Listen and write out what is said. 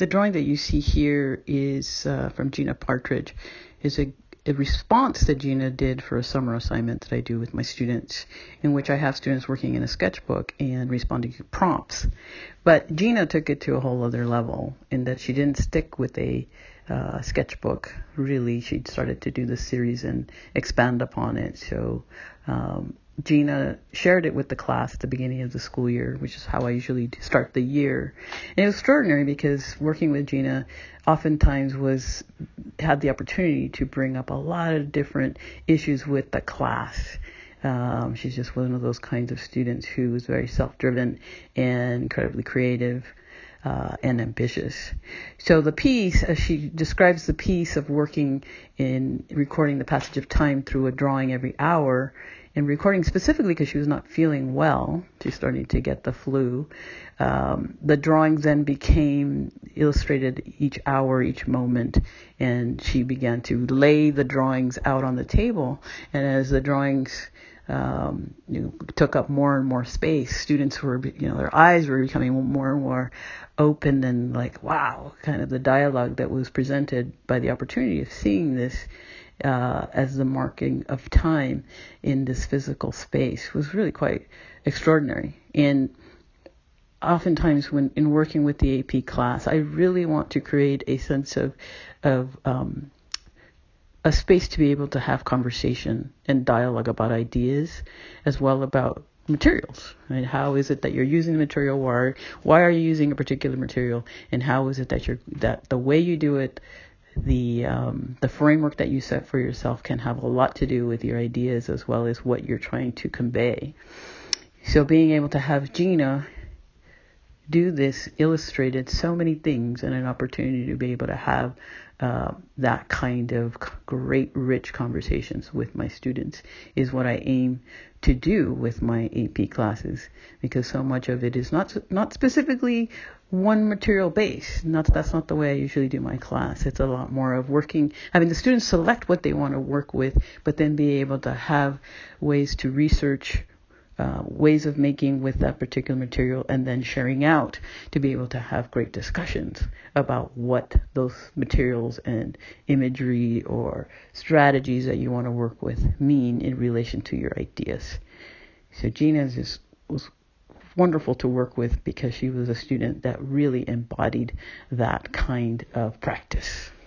The drawing that you see here is from Gina Partridge. Is a response that Gina did for a summer assignment that I do with my students, in which I have students working in a sketchbook and responding to prompts. But Gina took it to a whole other level in that she didn't stick with a sketchbook. Really, she started to do the series and expand upon it. So Gina shared it with the class at the beginning of the school year, which is how I usually start the year. And it was extraordinary because working with Gina oftentimes had the opportunity to bring up a lot of different issues with the class. She's just one of those kinds of students who is very self-driven and incredibly creative and ambitious. So the piece, as she describes the piece of working in recording the passage of time through a drawing every hour, and recording specifically because she was not feeling well. She's starting to get the flu. The drawings then became illustrated each hour, each moment, and she began to lay the drawings out on the table. And as the drawings took up more and more space, students were, their eyes were becoming more and more open and like, wow, kind of the dialogue that was presented by the opportunity of seeing this as the marking of time in this physical space was really quite extraordinary. And oftentimes when in working with the AP class, I really want to create a sense of a space to be able to have conversation and dialogue about ideas as well about materials. Right? How is it that you're using the material? Why are you using a particular material? And how is it that the way you do it, the framework that you set for yourself can have a lot to do with your ideas as well as what you're trying to convey. So being able to have Gina do this illustrated so many things and an opportunity to be able to have that kind of great, rich conversations with my students is what I aim to do with my AP classes, because so much of it is not specifically one material base. That's not the way I usually do my class. It's a lot more of having the students select what they want to work with, but then be able to have ways to research ways of making with that particular material, and then sharing out to be able to have great discussions about what those materials and imagery or strategies that you want to work with mean in relation to your ideas. So Gina was wonderful to work with because she was a student that really embodied that kind of practice.